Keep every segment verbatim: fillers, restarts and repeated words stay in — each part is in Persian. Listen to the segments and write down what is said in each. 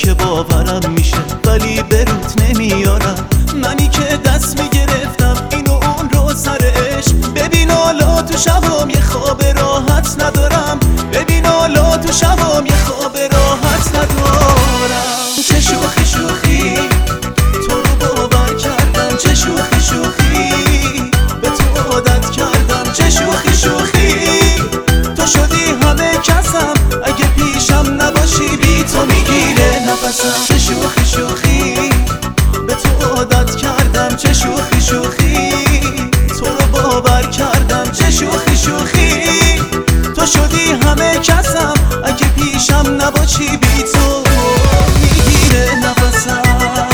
که باورم میشه ولی به روت نمیارم. منی که دست میگرفتم اینو اون رو سرش. ببین حالا تو شبام یه خواب راحت ندارم. ببین حالا تو شبام یه خواب راحت ندارم. چه شوخی شوخی تو رو باور کردم. چه شوخی شوخی به تو عادت کردم. چه شوخی شوخی تو شدی همه کسم. اگه پیشم نباشی بی تو میگیره نفسم. چه شوخی شوخی به تو عادت کردم. چه شوخی شوخی تو رو باور کردم. چه شوخی شوخی تو شدی همه کسم. اگه پیشم نباشی بی تو میگیره نفسم.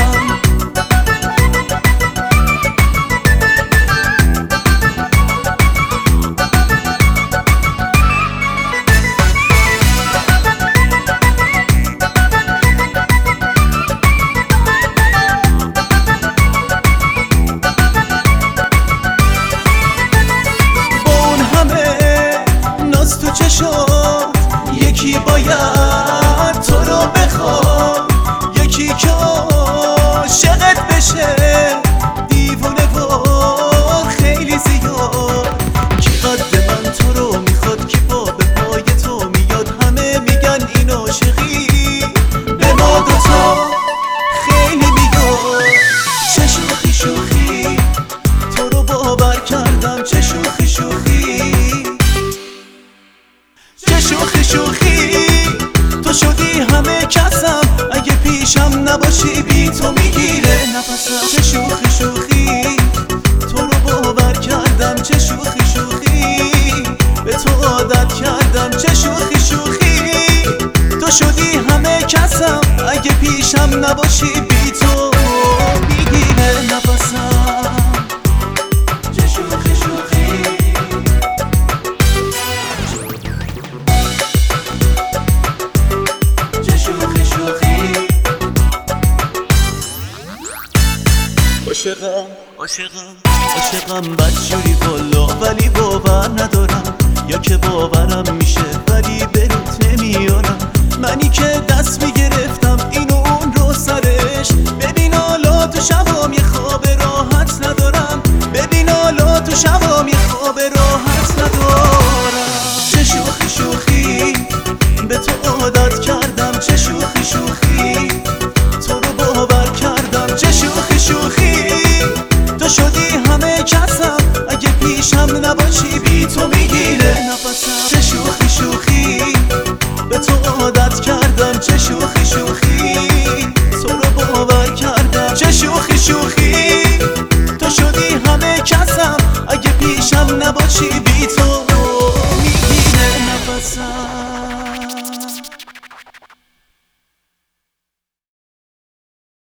تو چشات یکی باید تو رو بخواد. یکی که عاشقت بشه دیوونه و خیلی زیاد. کی قد من تو رو میخواد که با به پای تو میاد. همه میگن این عاشقی به ما دوتا خیلی میاد. چه شوخی شوخی تو رو باور کردم. چه شوخی شوخی چه شوخی شوخی تو شدی همه کسم. اگه پیشم نباشی بی تو میگیره نفسم. چه شوخی شوخی تو رو باور کردم. چه شوخی شوخی به تو عادت کردم. چه شوخی شوخی تو شدی همه کسم. اگه پیشم نباشی بی تو میگیره نفسم. چه شوخی شوخی عاشقم عاشقم عاشقم بدجوری والا ولی باور ندارم. یا که باورم میشه ولی به روت نمیارم. منی که دست میگرفتم اینو اون رو سرش. ببین حالا تو شبام یه خواب راحت ندارم. ببین حالا تو شبام